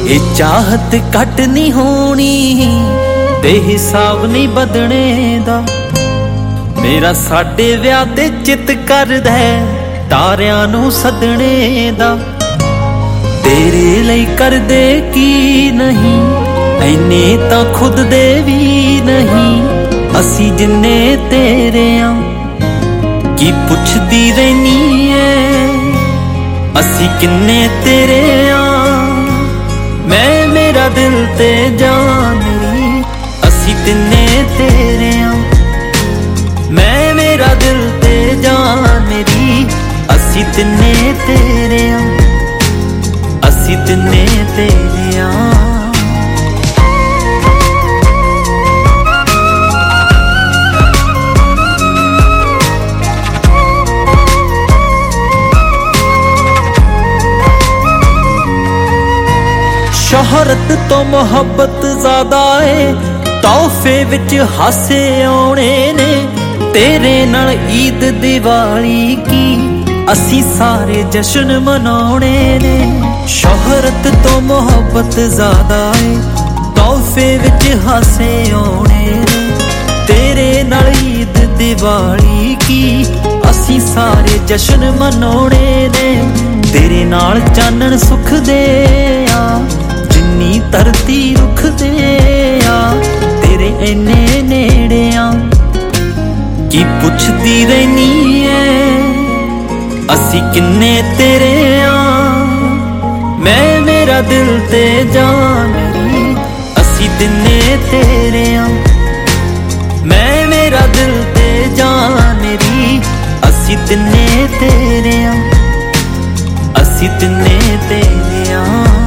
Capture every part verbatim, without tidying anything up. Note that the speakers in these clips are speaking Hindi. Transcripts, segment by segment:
ये चाहत घट नहीं होनी ते हिसाब नहीं बदने दा। मेरा साडे विआह ते चित करदा है तारियां नूं सदने दा। तेरे लई करदे की नहीं ऐने तां खुद दे भी नहीं। असी जिन्ने तेरे आ की पुछदी रहनी है असी किन्ने तेरे आ। मैं मेरा दिल ते जान मेरी असी तिन्ने तेरे आ। मैं मेरा दिल ते जान मेरी असी तिन्ने तेरे आ। असी तिन्ने तेरे आ। शोहरत तो मोहब्बत ज्यादा है तोहफे विच हासे आने ने। तेरे नाल ईद दिवाली की असी सारे जश्न मनाने ने। शोहरत तो मोहब्बत ज्यादा है तोहफे विच हासे आने ने। तेरे नाल ईद दिवाली की असी सारे जश्न मनाने ने। तेरे नाल चानण सुख दे आ जिन्नी धरती रुख दे आ। तेरे इन्ने नेड़े आ की पुछदी रहनी है असी किन्ने तेरे आ। मैं मेरा दिल ते जान मेरी असी तिन्ने तेरे आ। मैं मेरा दिल ते जान मेरी असी तिन्ने तेरे आ। असी तिन्ने तेरे आ।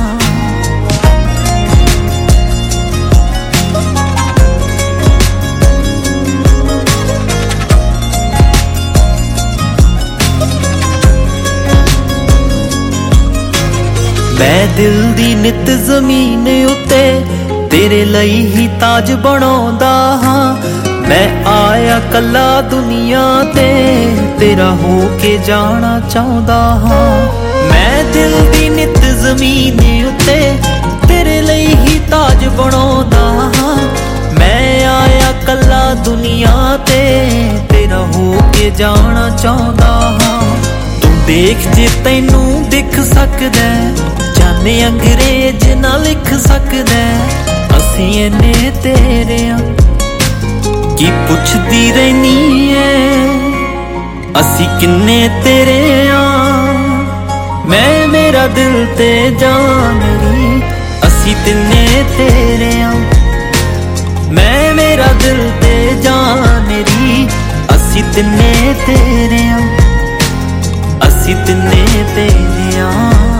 मैं दिल दी नित जमीन उत्ते तेरे लई ही ताज बनाउंदा हां। मैं आया कला दुनिया ते तेरा हो के जाना चाहुंदा हां। मैं दिल दी नित जमीन उत्ते तेरे लई ही ताज बनाउंदा हां। मैं आया कला दुनिया ते तेरा हो के जाना चाहुंदा हां। तू देख जे तैनू दिख सकदा जाने अंग्रेज ना लिख सकदा असी इन्ने तेरे आ की पुछदी रहनी है असी किन्ने तेरे आ। मैं मेरा दिल ते जान मेरी असी तिन्ने तेरे आ। मैं मेरा दिल ते जान मेरी असी तिन्ने तेरे आ। असी तिन्ने तेरे आ।